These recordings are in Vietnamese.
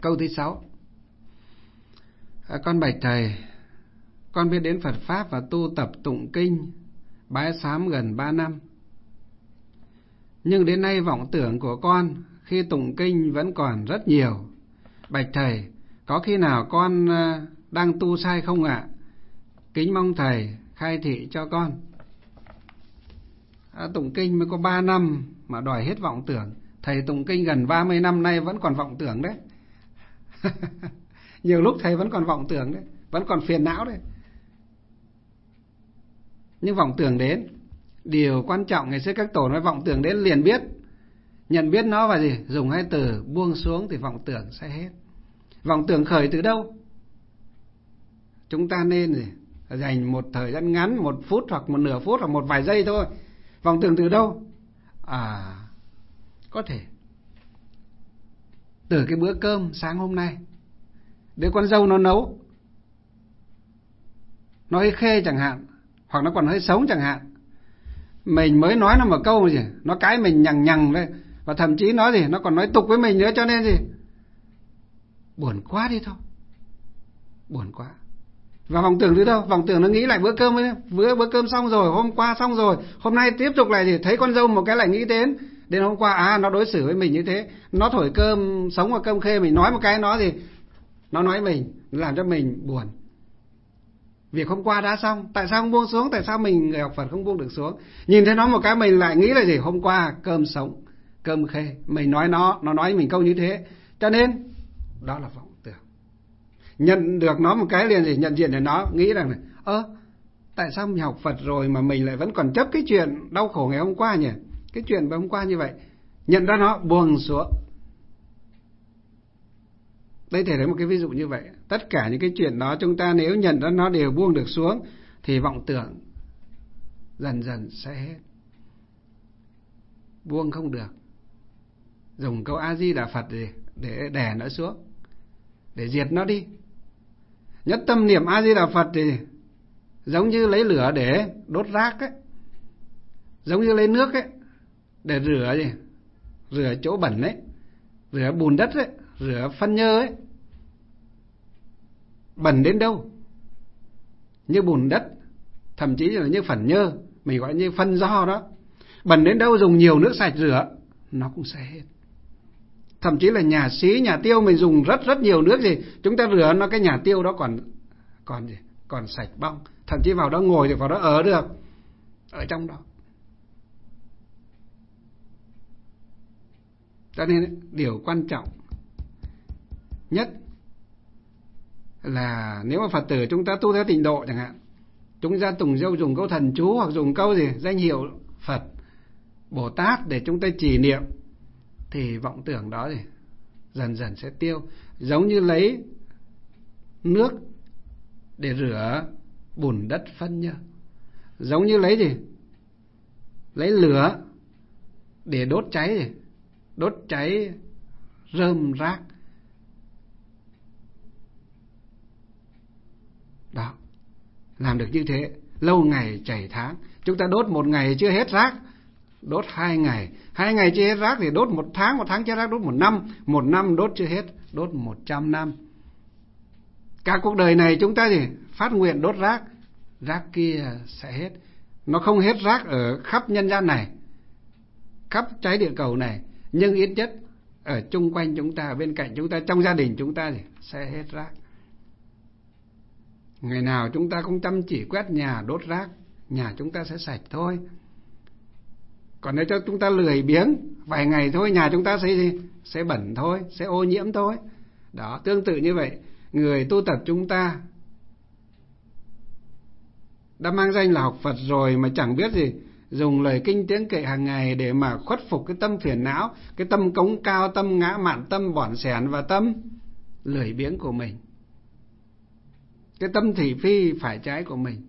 Câu thứ 6. Con bạch thầy, con biết đến Phật Pháp và tu tập tụng kinh, bái sám gần 3 năm. Nhưng đến nay vọng tưởng của con khi tụng kinh vẫn còn rất nhiều. Bạch thầy, có khi nào con đang tu sai không ạ? Kính mong thầy khai thị cho con. Tụng kinh mới có 3 năm mà đòi hết vọng tưởng. Thầy tụng kinh gần 30 năm nay vẫn còn vọng tưởng đấy. Nhiều lúc thầy vẫn còn vọng tưởng đấy, vẫn còn phiền não đấy. Nhưng vọng tưởng đến, điều quan trọng ngày xưa các tổ nói vọng tưởng đến liền biết. Nhận biết nó và gì? Dùng hai từ buông xuống thì vọng tưởng sẽ hết. Vọng tưởng khởi từ đâu? Chúng ta nên gì? Dành một thời gian ngắn, 1 phút hoặc 1 nửa phút hoặc một vài giây thôi. Vọng tưởng từ đâu? Có thể từ cái bữa cơm sáng hôm nay đứa con dâu nó nấu, nó hơi khê chẳng hạn, hoặc nó còn hơi sống chẳng hạn. Mình mới nói nó một câu gì, nó cãi mình nhằng nhằng đấy, và thậm chí nó gì, nó còn nói tục với mình nữa, cho nên gì, buồn quá đi thôi, buồn quá. Và vọng tưởng từ đâu? Vọng tưởng nó nghĩ lại bữa cơm ấy, bữa cơm xong rồi, hôm qua xong rồi, hôm nay tiếp tục lại gì, thấy con dâu một cái lại nghĩ đến hôm qua nó đối xử với mình như thế, nó thổi cơm sống và cơm khê, mình nói một cái nó gì, nó nói mình, làm cho mình buồn. Việc hôm qua đã xong, tại sao không buông xuống? Tại sao mình người học Phật không buông được xuống? Nhìn thấy nó một cái mình lại nghĩ là gì? Hôm qua cơm sống, cơm khê, mình nói nó nói mình câu như thế. Cho nên đó là vọng tưởng. Nhận được nó một cái liền gì? Nhận diện để nó nghĩ rằng này, tại sao mình học Phật rồi mà mình lại vẫn còn chấp cái chuyện đau khổ ngày hôm qua nhỉ? Cái chuyện hôm qua như vậy. Nhận ra nó, buông xuống. Đây thể thấy một cái ví dụ như vậy. Tất cả những cái chuyện đó chúng ta nếu nhận ra nó đều buông được xuống thì vọng tưởng dần dần sẽ hết. Buông không được, dùng câu A Di Đà Phật để đè nó xuống, để diệt nó đi. Nhất tâm niệm A Di Đà Phật thì giống như lấy lửa để đốt rác ấy, giống như lấy nước ấy để rửa chỗ bẩn ấy, rửa bùn đất ấy, rửa phân nhơ ấy. Bẩn đến đâu? Như bùn đất, thậm chí là như phẩn nhơ, mình gọi như phân do đó. Bẩn đến đâu dùng nhiều nước sạch rửa nó cũng sẽ hết. Thậm chí là nhà xí, nhà tiêu mình dùng rất nhiều nước gì, chúng ta rửa nó, cái nhà tiêu đó còn sạch bong. Thậm chí vào đó ngồi thì vào đó ở được, ở trong đó. Cho nên điều quan trọng nhất là nếu mà Phật tử chúng ta tu theo tịnh độ chẳng hạn, chúng ta dùng câu thần chú hoặc dùng câu gì danh hiệu Phật, Bồ Tát để chúng ta trì niệm, thì vọng tưởng đó thì dần dần sẽ tiêu. Giống như lấy nước để rửa bùn đất phân nhơ, giống như lấy lửa để đốt cháy rơm rác. Đó, làm được như thế, lâu ngày chảy tháng. Chúng ta đốt 1 ngày chưa hết rác, đốt 2 ngày, 2 ngày chưa hết rác thì đốt 1 tháng, 1 tháng chưa rác đốt 1 năm, 1 năm đốt chưa hết, đốt 100 năm. Cả cuộc đời này chúng ta phát nguyện đốt rác kia sẽ hết. Nó không hết rác ở khắp nhân gian này, khắp trái địa cầu này, nhưng ít nhất ở chung quanh chúng ta, bên cạnh chúng ta, trong gia đình chúng ta sẽ hết rác. Ngày nào chúng ta cũng chăm chỉ quét nhà, đốt rác, nhà chúng ta sẽ sạch thôi. Còn nếu cho chúng ta lười biếng, vài ngày thôi nhà chúng ta sẽ bẩn thôi, sẽ ô nhiễm thôi. Đó, tương tự như vậy, người tu tập chúng ta đã mang danh là học Phật rồi mà chẳng biết dùng lời kinh tiếng kệ hàng ngày để mà khuất phục cái tâm phiền não, cái tâm cống cao, tâm ngã mạn, tâm bỏn sẻn và tâm lười biếng của mình, cái tâm thị phi phải trái của mình,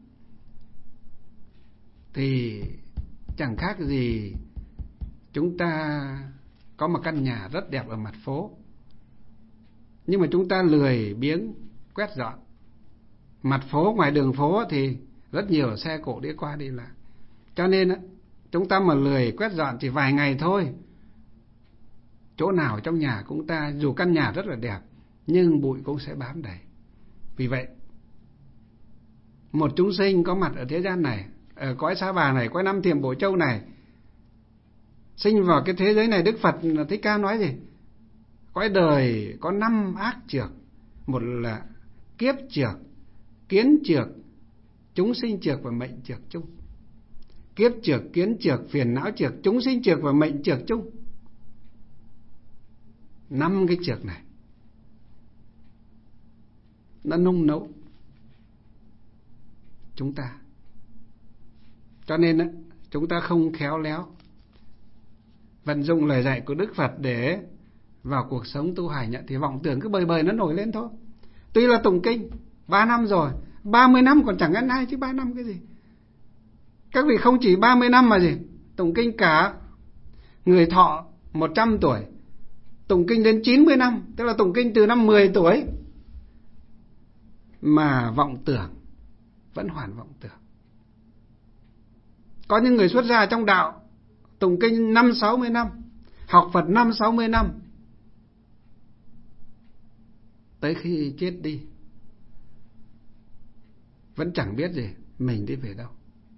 thì chẳng khác gì chúng ta có một căn nhà rất đẹp ở mặt phố, nhưng mà chúng ta lười biếng quét dọn. Mặt phố, ngoài đường phố thì rất nhiều xe cộ đi qua đi lại. Cho nên chúng ta mà lười quét dọn chỉ vài ngày thôi, chỗ nào trong nhà chúng ta dù căn nhà rất là đẹp nhưng bụi cũng sẽ bám đầy. Vì vậy, một chúng sinh có mặt ở thế gian này, ở cõi Sa Bà này, cõi Năm Thiểm Bổ Châu này, sinh vào cái thế giới này, Đức Phật Thích Ca nói gì? Cõi đời có 5 ác trược. Một là kiếp trược, kiến trược, chúng sinh trược và mệnh trược chung. Kiếp trược, kiến trược, phiền não trược, chúng sinh trược và mệnh trược chung. 5 cái trược này nó nung nấu chúng ta. Cho nên chúng ta không khéo léo vận dụng lời dạy của Đức Phật để vào cuộc sống tu hành thì vọng tưởng cứ bời bời nó nổi lên thôi. Tuy là tụng kinh 3 năm rồi, 30 năm còn chẳng ăn ai chứ 3 năm cái gì. Các vị không chỉ 30 năm mà gì, tụng kinh cả người thọ 100 tuổi, tụng kinh đến 90 năm, tức là tụng kinh từ năm 10 tuổi mà vọng tưởng, vẫn hoàn vọng tưởng. Có những người xuất gia trong đạo tụng kinh 50-60 năm, học Phật 50-60 năm, tới khi chết đi vẫn chẳng biết gì mình đi về đâu.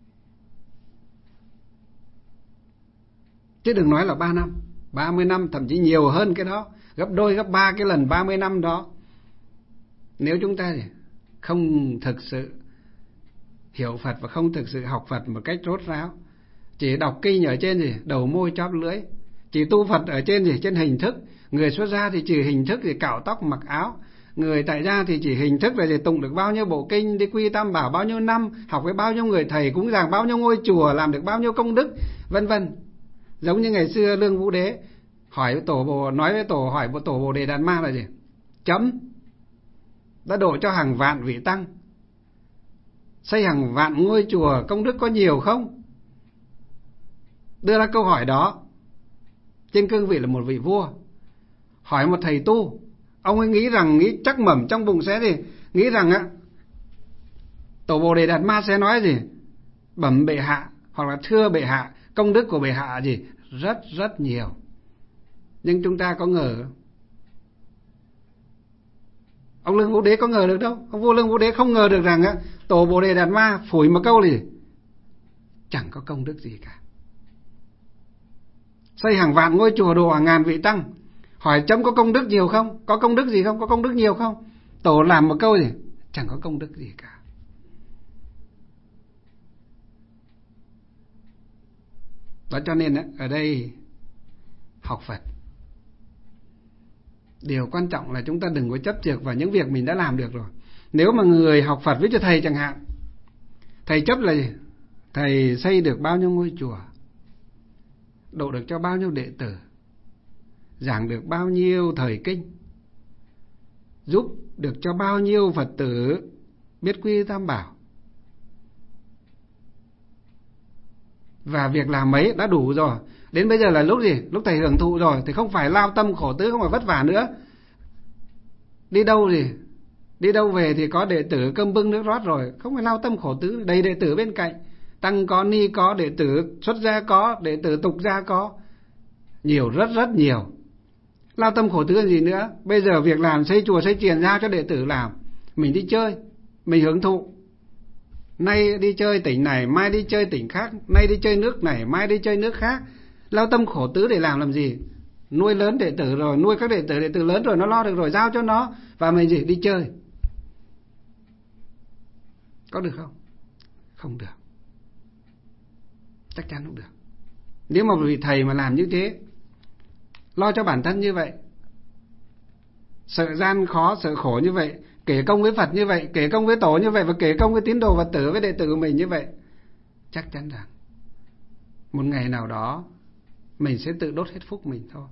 Chứ đừng nói là 3 năm, 30 năm, thậm chí nhiều hơn cái đó, gấp đôi, gấp 3 cái lần 30 năm đó. Nếu chúng ta không thực sự hiểu Phật và không thực sự học Phật một cách rốt ráo, chỉ đọc kinh ở trên đầu môi chóp lưỡi, chỉ tu Phật ở trên trên hình thức. Người xuất gia thì chỉ hình thức cạo tóc mặc áo, người tại gia thì chỉ hình thức là tụng được bao nhiêu bộ kinh, đi quy tam bảo bao nhiêu năm, học với bao nhiêu người thầy, cúng dường bao nhiêu ngôi chùa, làm được bao nhiêu công đức, vân vân. Giống như ngày xưa Lương Vũ Đế hỏi với tổ Bồ Đề Đạt Ma là gì? Chấm đã độ cho hàng vạn vị tăng, xây hàng vạn ngôi chùa, công đức có nhiều không? Đưa ra câu hỏi đó trên cương vị là một vị vua. Hỏi một thầy tu, ông ấy nghĩ chắc mẩm trong bụng sẽ nghĩ rằng tổ Bồ Đề Đạt Ma sẽ nói gì? Bẩm bệ hạ, hoặc là thưa bệ hạ, công đức của bệ hạ rất rất nhiều. Nhưng chúng ta có ngờ, ông Lương Vũ Đế có ngờ được đâu. Ông vua Lương Vũ Đế không ngờ được rằng tổ Bồ Đề Đạt Ma phủi một câu gì chẳng có công đức gì cả, xây hàng vạn ngôi chùa, độ hàng ngàn vị tăng. Hỏi chấm có công đức nhiều không? Có công đức gì không? Có công đức nhiều không? Tổ làm một câu gì chẳng có công đức gì cả. Đó cho nên ở đây học Phật, điều quan trọng là chúng ta đừng có chấp chược vào những việc mình đã làm được rồi. Nếu mà người học Phật với cho thầy chẳng hạn, thầy chấp là gì? Thầy xây được bao nhiêu ngôi chùa, độ được cho bao nhiêu đệ tử, giảng được bao nhiêu thời kinh, giúp được cho bao nhiêu Phật tử biết quy tam bảo, và việc làm ấy đã đủ rồi. Đến bây giờ là lúc gì? Lúc thầy hưởng thụ rồi thì không phải lao tâm khổ tứ, không phải vất vả nữa. Đi đâu về thì có đệ tử cơm bưng nước rót rồi, không phải lao tâm khổ tứ, đầy đệ tử bên cạnh, tăng có, ni có, đệ tử xuất gia có, đệ tử tục gia có, nhiều, rất rất nhiều. Lao tâm khổ tứ là gì nữa? Bây giờ việc làm xây chùa xây chiền giao cho đệ tử làm, mình đi chơi, mình hưởng thụ. Nay đi chơi tỉnh này, mai đi chơi tỉnh khác, nay đi chơi nước này, mai đi chơi nước khác. Lao tâm khổ tứ để làm gì? Nuôi lớn đệ tử rồi, nuôi các đệ tử lớn rồi, nó lo được rồi, giao cho nó, và mình đi chơi. Có được không? Không được. Chắc chắn không được. Nếu mà vị thầy mà làm như thế, lo cho bản thân như vậy, sợ gian khó, sợ khổ như vậy, kể công với Phật như vậy, kể công với tổ như vậy, và kể công với tín đồ Phật tử, với đệ tử của mình như vậy, chắc chắn rằng một ngày nào đó mình sẽ tự đốt hết phúc mình thôi.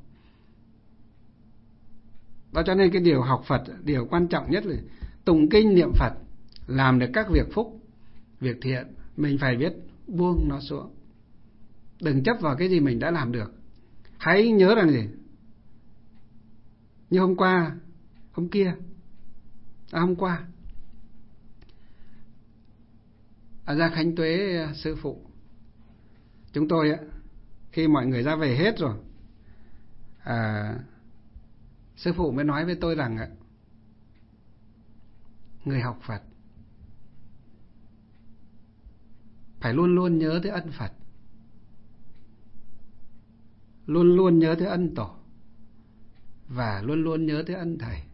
Đó cho nên cái điều học Phật, điều quan trọng nhất là tụng kinh niệm Phật, làm được các việc phúc, việc thiện, mình phải biết buông nó xuống. Đừng chấp vào cái gì mình đã làm được. Hãy nhớ rằng gì? Như hôm qua ở Gia Khánh Tuế sư phụ chúng tôi khi mọi người ra về hết rồi, sư phụ mới nói với tôi rằng người học Phật phải luôn luôn nhớ tới ân Phật, luôn luôn nhớ tới ân Tổ, và luôn luôn nhớ tới ân Thầy.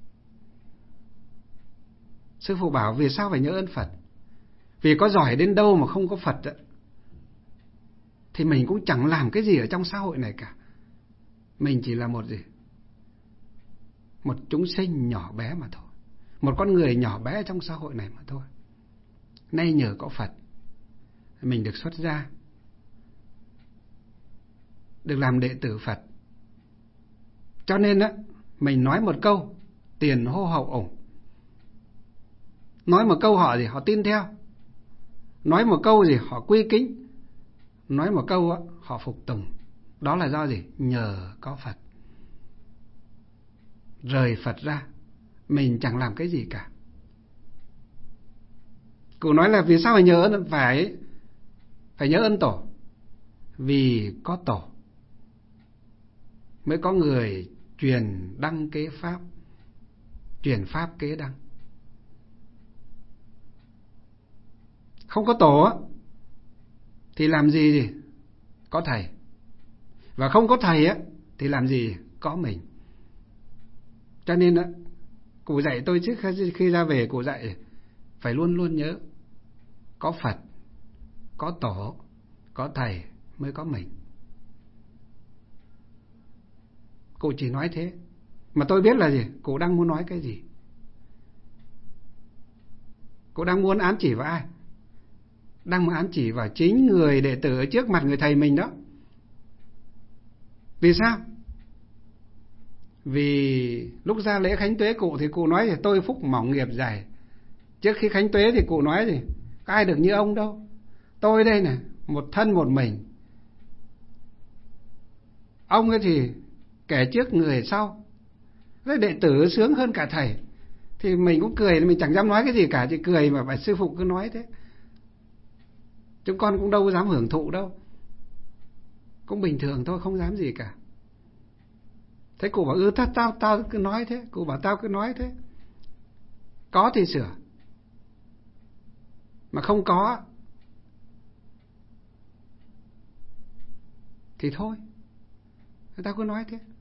Sư phụ bảo vì sao phải nhớ ơn Phật? Vì có giỏi đến đâu mà không có Phật thì mình cũng chẳng làm cái gì ở trong xã hội này cả. Mình chỉ là một gì? Một chúng sinh nhỏ bé mà thôi. Một con người nhỏ bé trong xã hội này mà thôi. Nay nhờ có Phật, mình được xuất gia, được làm đệ tử Phật. Cho nên mình nói một câu, tiền hô hậu ủng. Nói một câu họ gì? Họ tin theo. Nói một câu gì? Họ quy kính. Nói một câu họ phục tùng. Đó là do gì? Nhờ có Phật. Rời Phật ra, mình chẳng làm cái gì cả. Cụ nói là vì sao phải nhớ ơn? Phải nhớ ơn Tổ. Vì có Tổ mới có người truyền đăng kế Pháp, truyền Pháp kế đăng. Không có Tổ thì làm gì có Thầy. Và không có Thầy thì làm gì có mình. Cho nên cụ dạy tôi trước khi ra về, cụ dạy phải luôn luôn nhớ có Phật, có Tổ, có Thầy mới có mình. Cụ chỉ nói thế. Mà tôi biết là gì? Cụ đang muốn nói cái gì? Cụ đang muốn ám chỉ vào ai? Đang muốn ám chỉ vào chính người đệ tử ở trước mặt người thầy mình đó. Vì sao? Vì lúc ra lễ khánh tuế cụ thì cụ nói thì tôi phúc mỏng nghiệp dày. Trước khi khánh tuế thì cụ nói gì? Có ai được như ông đâu. Tôi đây này, một thân một mình. Ông ấy thì kẻ trước người sau. Thế đệ tử sướng hơn cả thầy. Thì mình cũng cười, mình chẳng dám nói cái gì cả, chỉ cười mà sư phụ cứ nói thế. Chúng con cũng đâu dám hưởng thụ đâu. Cũng bình thường thôi, không dám gì cả. Thế cụ bảo tao cứ nói thế. Cụ bảo tao cứ nói thế. Có thì sửa, mà không có thì thôi, tao cứ nói thế.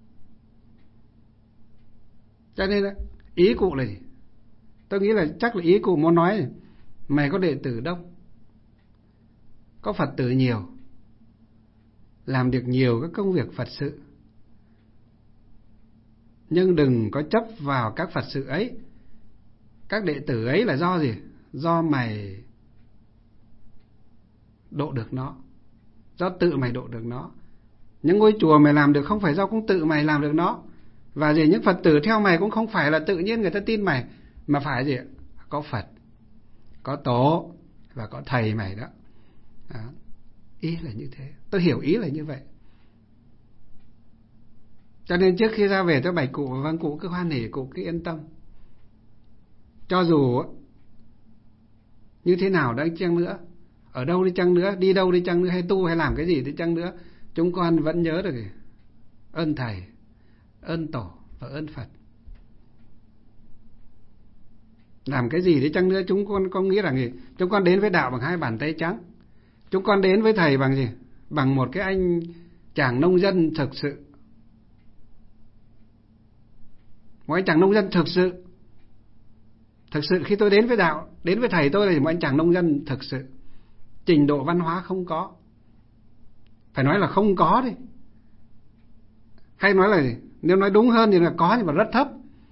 Cho nên ý cụ là gì? Tôi nghĩ là chắc là ý cụ muốn nói là mày có đệ tử đông, có Phật tử nhiều, làm được nhiều các công việc Phật sự, nhưng đừng có chấp vào các Phật sự ấy, các đệ tử ấy là do gì? Do mày độ được nó, do tự mày độ được nó. Những ngôi chùa mày làm được không phải do cũng tự mày làm được nó. Và gì, những Phật tử theo mày cũng không phải là tự nhiên người ta tin mày, mà phải gì? Có Phật, có Tổ và có Thầy mày đó. Ý là như thế. Tôi hiểu ý là như vậy. Cho nên trước khi ra về tôi bày cụ, vâng, cụ cứ hoan hỉ, cụ cứ yên tâm. Cho dù như thế nào đấy chăng nữa, ở đâu đi chăng nữa, đi đâu đi chăng nữa, hay tu hay làm cái gì đi chăng nữa, chúng con vẫn nhớ được ơn Thầy, ơn Tổ và ơn Phật. Làm cái gì đi chăng nữa, chúng con có nghĩ rằng gì? Chúng con đến với đạo bằng hai bàn tay trắng. Chúng con đến với Thầy bằng gì? Bằng một cái anh chàng nông dân thực sự. Một anh chàng nông dân thực sự. Thực sự khi tôi đến với đạo, đến với Thầy tôi là một anh chàng nông dân thực sự. Trình độ văn hóa không có. Phải nói là không có đi. Hay nói là gì? Nếu nói đúng hơn thì là có nhưng mà rất thấp.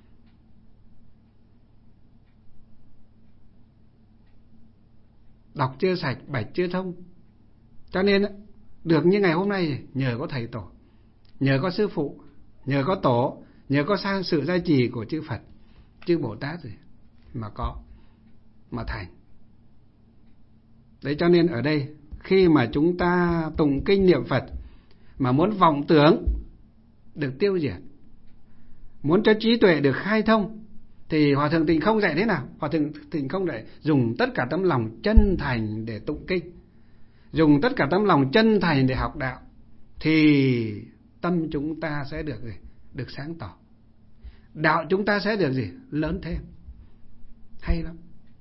Đọc chưa sạch, bạch chưa thông. Cho nên được như ngày hôm nay nhờ có Thầy Tổ, nhờ có Sư Phụ, nhờ có Tổ, nhờ có sự gia trì của chư Phật, chư Bồ Tát gì mà có, mà thành. Đấy, cho nên ở đây khi mà chúng ta tụng kinh niệm Phật mà muốn vọng tưởng được tiêu diệt, muốn cho trí tuệ được khai thông, thì Hòa Thượng Tịnh Không dạy thế nào? Hòa Thượng Tịnh Không dạy dùng tất cả tấm lòng chân thành để tụng kinh, dùng tất cả tấm lòng chân thành để học đạo, thì tâm chúng ta sẽ được sáng tỏ, đạo chúng ta sẽ được lớn thêm. hay lắm.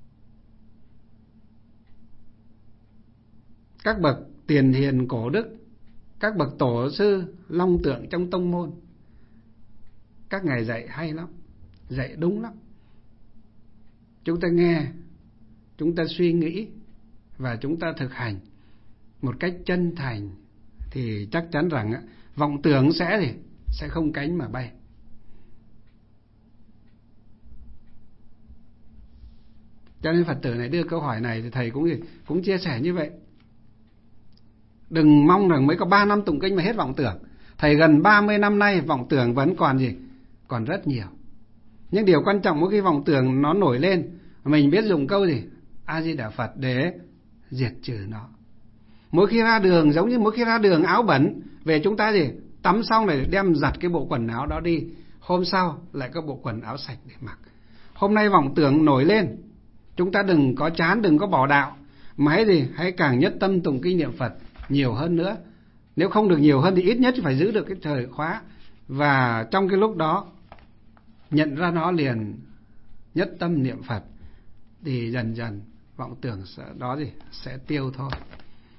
Các bậc tiền hiền cổ đức, các bậc tổ sư long tượng trong tông môn, các ngài dạy hay lắm, dạy đúng lắm. Chúng ta nghe, chúng ta suy nghĩ và chúng ta thực hành một cách chân thành thì chắc chắn rằng vọng tưởng sẽ không cánh mà bay. Cho nên Phật tử này đưa câu hỏi này thì thầy cũng chia sẻ như vậy. Đừng mong rằng mới có 3 năm tụng kinh mà hết vọng tưởng. Thầy gần 30 năm nay vọng tưởng vẫn còn còn rất nhiều. Nhưng điều quan trọng mỗi khi vọng tưởng nó nổi lên, mình biết dùng câu A Di Đà Phật để diệt trừ nó. Mỗi khi ra đường, giống như mỗi khi ra đường áo bẩn, về chúng ta tắm xong rồi đem giặt cái bộ quần áo đó đi, hôm sau lại có bộ quần áo sạch để mặc. Hôm nay vọng tưởng nổi lên, chúng ta đừng có chán, đừng có bỏ đạo, mà hãy càng nhất tâm tụng kinh niệm Phật nhiều hơn nữa. Nếu không được nhiều hơn thì ít nhất phải giữ được cái thời khóa, và trong cái lúc đó nhận ra nó liền nhất tâm niệm Phật, thì dần dần vọng tưởng đó sẽ tiêu thôi.